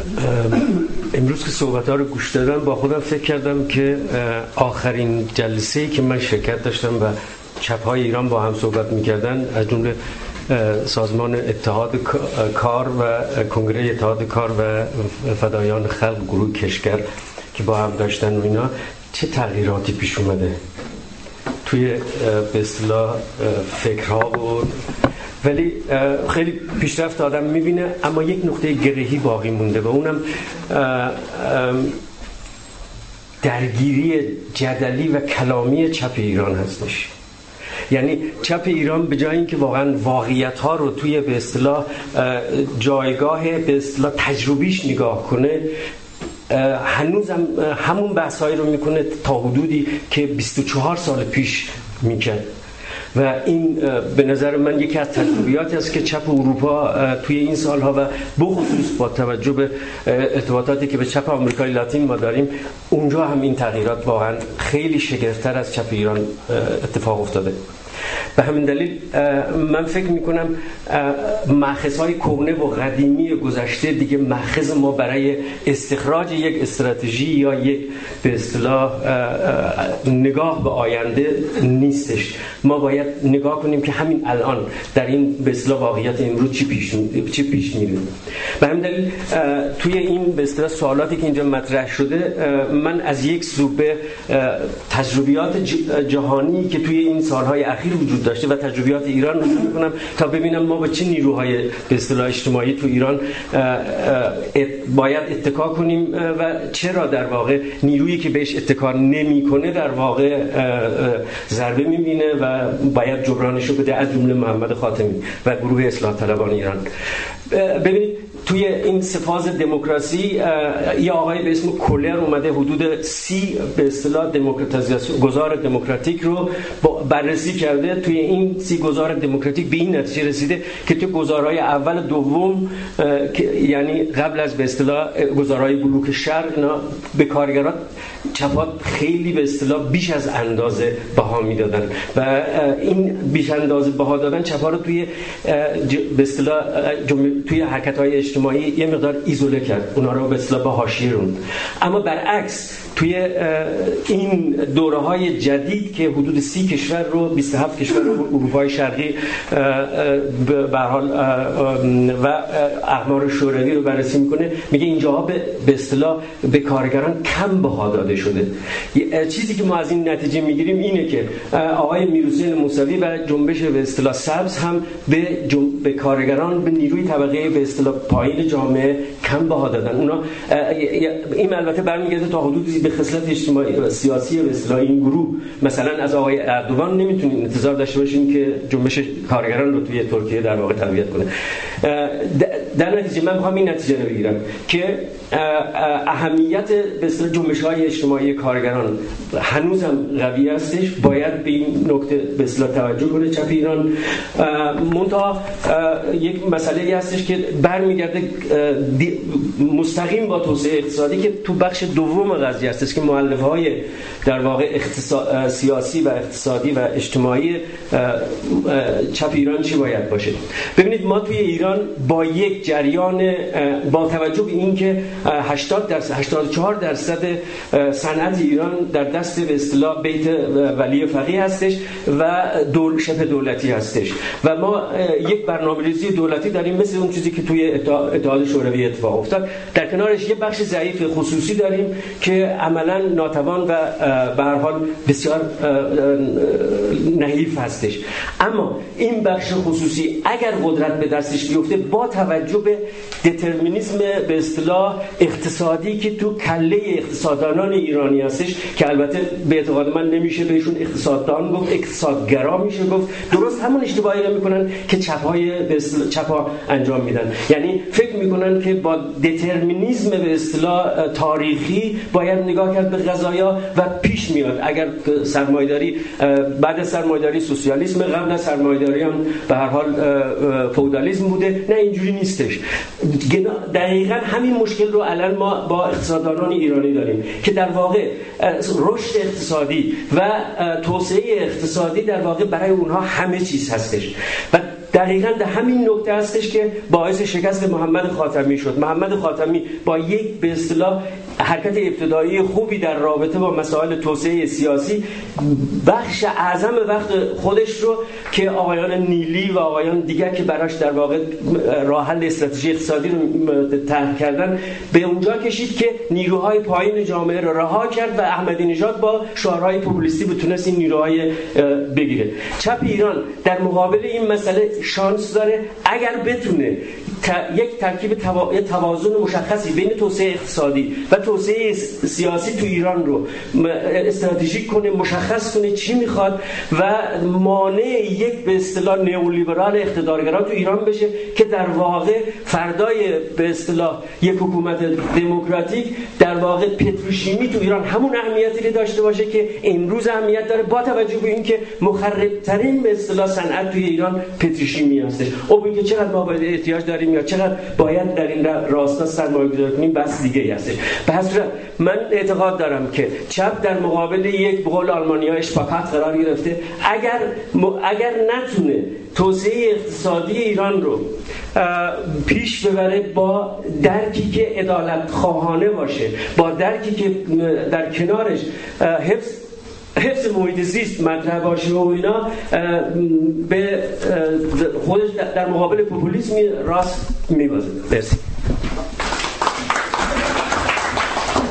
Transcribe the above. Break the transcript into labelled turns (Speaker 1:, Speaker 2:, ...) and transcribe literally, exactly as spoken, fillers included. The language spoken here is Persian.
Speaker 1: امروز که صحبت‌ها رو گوش دادم با خودم فکر کردم که آخرین جلسه‌ای که من شرکت داشتم و چپ‌های ایران با هم صحبت می‌کردن از جمله سازمان اتحاد کار و کنگره اتحاد کار و فدایان خلق گروه کشگر که با هم داشتن و اینا، چه تغییراتی پیش اومده توی به اصطلاح فکرها و ولی خیلی پیشرفت آدم میبینه، اما یک نقطه گرهی باقی مونده و اونم درگیری جدلی و کلامی چپ ایران هستش. یعنی چپ ایران به جای اینکه واقعا واقعیت ها رو توی به اصطلاح جایگاه به اصطلاح تجربیش نگاه کنه، هنوز هم همون بحثایی رو میکنه تا حدودی که بیست و چهار سال پیش میکرد و این به نظر من یکی از تجربیاتی است که چپ اروپا توی این سالها و بخصوص با توجه به ارتباطاتی که به چپ آمریکای لاتین ما داریم، اونجا هم این تغییرات واقعا خیلی شگفت‌تر از چپ ایران اتفاق افتاده. به همین دلیل من فکر میکنم مأخذهای کهنه و قدیمی گذشته دیگه مأخذ ما برای استخراج یک استراتژی یا یک به اصطلاح نگاه به آینده نیستش. ما باید نگاه کنیم که همین الان در این به اصطلاح واقعیت امروز چی پیش چی پیش میره. به همین دلیل توی این به اصطلاح سوالاتی که اینجا مطرح شده، من از یک سو به تجربیات جهانی که توی این سالهای اخیر وجود داشته و تجربیات ایران رجوع میکنم تا ببینم ما با چه نیروهای به اصطلاح اجتماعی تو ایران باید اتکا کنیم و چرا در واقع نیرویی که بهش اتکا نمیکنه در واقع ضربه میبینه و باید جبرانشو بده، از جمله محمد خاتمی و گروه اصلاح طلبان ایران. ببینید توی این سفاز دموکراسی یه آقای به اسم کولر اومده حدود سی به اصطلاح دموکراتیزاسیون گذار دموکراتیک رو بررسی کرده. توی این سی گذار دموکراتیک به این نتیجه رسیده که توی گذارهای اول دوم، یعنی قبل از به اصطلاح گذارهای بلوک شرق، اینا به کارگران چپات خیلی به اصطلاح بیش از اندازه بها میدادن و این بیش اندازه بها دادن چپا رو توی به اصطلاح توی حرکت‌های اجتماعی یه مقدار ایزوله کرد، اونا رو به اصطلاح به حاشیه روند. اما برعکس توی این دوره‌های جدید که حدود سی کشور رو بیست و هفت کشور رو اروپای شرقی به هر حال و اقمار شوروی رو بررسی میکنه، میگه اینجاها به اصطلاح به کارگران کم بها داده شده. چیزی که ما از این نتیجه میگیریم اینه که آقای میرحسین موسوی و جنبش به اصطلاح سبز هم به به کارگران، به نیروی طبقه به اصطلاح پایین جامعه کم بها دادن. اونا این البته برمیگرده تا حدودی به خصلت اجتماعی و سیاسی به اصطلاح این گروه. مثلا از آقای اردوغان نمیتونیم انتظار داشته باشیم که جنبش کارگران رو توی ترکیه در واقع تقویت کنه. در نتیجه من میخوام این نتیجه رو بگیرم که اهمیت به اصطلاح جنبش‌های اجتماعی کارگران هنوزم قوی هستش، باید به این نکته به اصطلاح توجه کنه چپ ایران. منتها یک مسئله هستش که برمیگرده مستقیم با توسعه اقتصادی که تو بخش دوم قضیه هستش که مؤلفه‌های در واقع اقتصاد سیاسی و اقتصادی و اجتماعی چپ ایران چی باید باشه. ببینید ما توی ایران با یک جریان با توجه به اینکه هشتاد درصد هشتاد و چهار درصد صنعت ایران در دست به اصطلاح بیت ولی فقیه هستش و دول شبه دولتی هستش و ما یک برنامه‌ریزی دولتی داریم مثل اون چیزی که توی اتحاد شوروی اتفاق افتاد. در کنارش یه بخش ضعیف خصوصی داریم که عملاً ناتوان و به هر حال بسیار نحیف هستش. اما این بخش خصوصی اگر قدرت به دستش بیفته با توجه به دترمینیسم به اصطلاح اقتصادی که تو کله اقتصاددانان ایرانی هستش که البته به اعتقاد من نمیشه بهشون اقتصاددان گفت، اقتصادگرا میشه گفت، درست همون اشتباهی رو میکنن که چپ‌های به اصطلاح چپ‌ها انجام میدن. یعنی فکر میکنن که با دترمینیسم به اصطلاح تاریخی باید نگاه کرد به قضایا و پیش میاد. اگر سرمایه‌داری بعد از سرمایه‌داری سوسیالیسم، قبل از سرمایه‌داری هم به هر حال فئودالیسم بوده. نه، اینجوری نیستش. دقیقاً همین مشکل رو الان ما با اقتصاددانان ایرانی داریم که در واقع رشد اقتصادی و توسعه اقتصادی در واقع برای اونها همه چیز هستش و دقیقاً در همین نکته هستش که باعث شکست محمد خاتمی شد. محمد خاتمی با یک به اصطلاح حرکت ابتدایی خوبی در رابطه با مسائل توسعه سیاسی بخش اعظم وقت خودش رو که آقایان نیلی و آقایان دیگر که براش در واقع راه حل استراتژی اقتصادی رو طرح کردن به اونجا کشید که نیروهای پایین جامعه رو رها کرد و احمدی نژاد با شعارهای پوپولیستی بتونست این نیروهای بگیره. چپ ایران در مقابل این مسئله شانس داره اگر بتونه یک ترکیب توازن مشخصی بین توسعه اقتصادی و توسعه سیاسی تو ایران رو استراتژیک کنه، مشخص کنه چی میخواد و مانع یک به اصطلاح نئولیبرال اقتدارگرا تو ایران بشه که در واقع فردای به اصطلاح یک حکومت دموکراتیک در واقع پتروشیمی تو ایران همون اهمیتی رو داشته باشه که امروز اهمیت داره، با توجه به اینکه مخربترین به اصطلاح صنعت توی ایران پتروشیمی هستش. او اینکه چقدر ما باید احتیاج داریم یا چقدر باید در این راستا سرمایه‌گذاری کنیم بس دیگه هستش. به هر صورت من اعتقاد دارم که چپ در مقابل یک به قول آلمانی‌ها اشپاپات قرار گرفته. اگر اگر نتونه توسعه اقتصادی ایران رو پیش ببره با درکی که عدالت خواهانه باشه، با درکی که در کنارش حفظ حفظ محیط زیست مطرح باشه و اینا به خودش در مقابل پوپولیسم راست میبازه. مرسی.